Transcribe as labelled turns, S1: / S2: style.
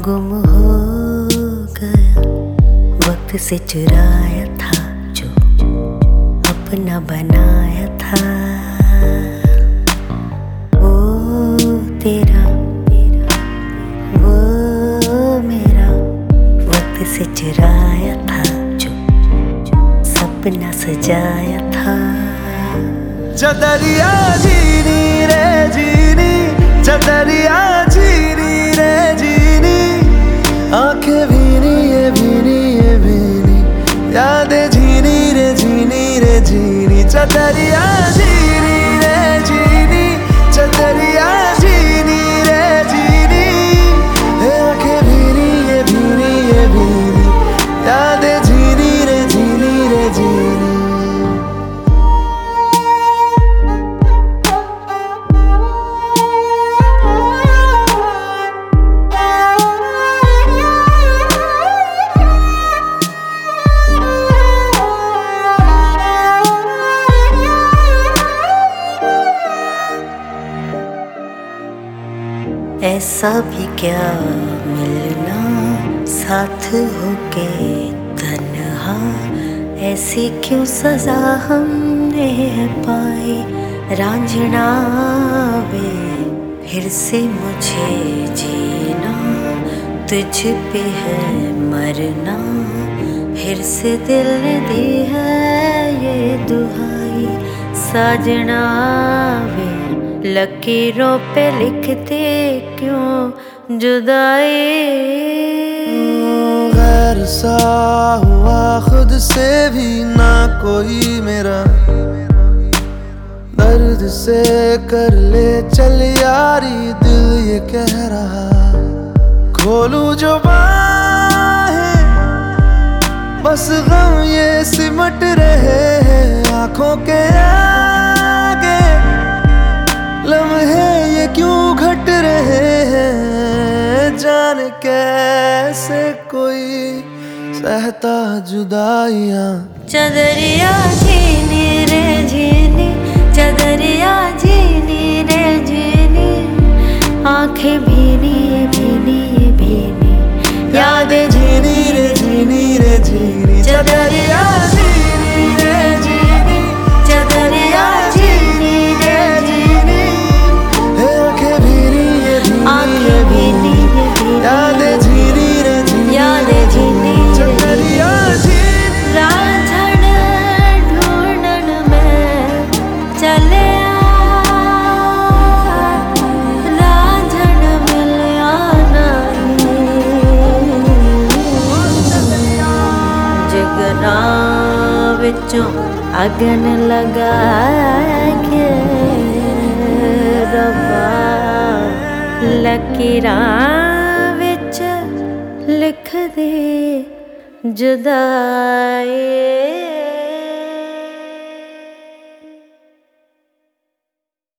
S1: गुम हो गया, वक्त से चुराया था जो अपना बनाया था। वो तेरा वो मेरा, वक्त से चुराया था जो सपना सजाया था।
S2: चदरिया जीनी रे जीनी, चदरिया जीनी रे जीनी, आंखें भीनी ये भीनी ये भीनी, यादें झीनी रे झीनी रे झीनी। चदरिया जीनी रे जीनी, चदरिया जीनी रे जीनी, आंखें भीनी ये भीनी ये भीनी, यादें झीनी रे झीनी रे झीनी।
S1: ऐसा भी क्या मिलना साथ होके तन्हा, ऐसी क्यों सजा हमने पाई। रांझना वे फिर से मुझे जीना, तुझ पे है मरना, फिर से दिल ने दी है ये दुहाई। साजना वे लकीरों पे लिखते क्यों जुदाई।
S2: गैर सा हुआ खुद से भी ना कोई मेरा, दर्द से कर ले चल यारी दिल ये कह रहा। खोलूं जो बाहें बस गम ये सिमट रहे हैं आंखों के आगे, लम्हे ये क्यों घट रहे हैं। जान कैसे कोई सहता जुदाइयां।
S1: चदरिया झीनी रे झीनी, चदरिया झीनी रे झीनी, आंखें भीनी भीनी भीनी, यादें झीनी रे झीनी रे झीनी। चदरिया झीनी रे झीनी, चदरिया झीनी रे झीनी,
S2: आंखें भीनी ये भीनी ये भीनी, यादें झीनी रे झीनी,
S1: यादें झीनी।
S2: चदरिया झीनी
S1: रांझण ढूंढन में चले रांझण मिलिया नहीं। जिगरा विचों अगन लगा के रब्बा, लकीरां विच लिख दे जुदाई।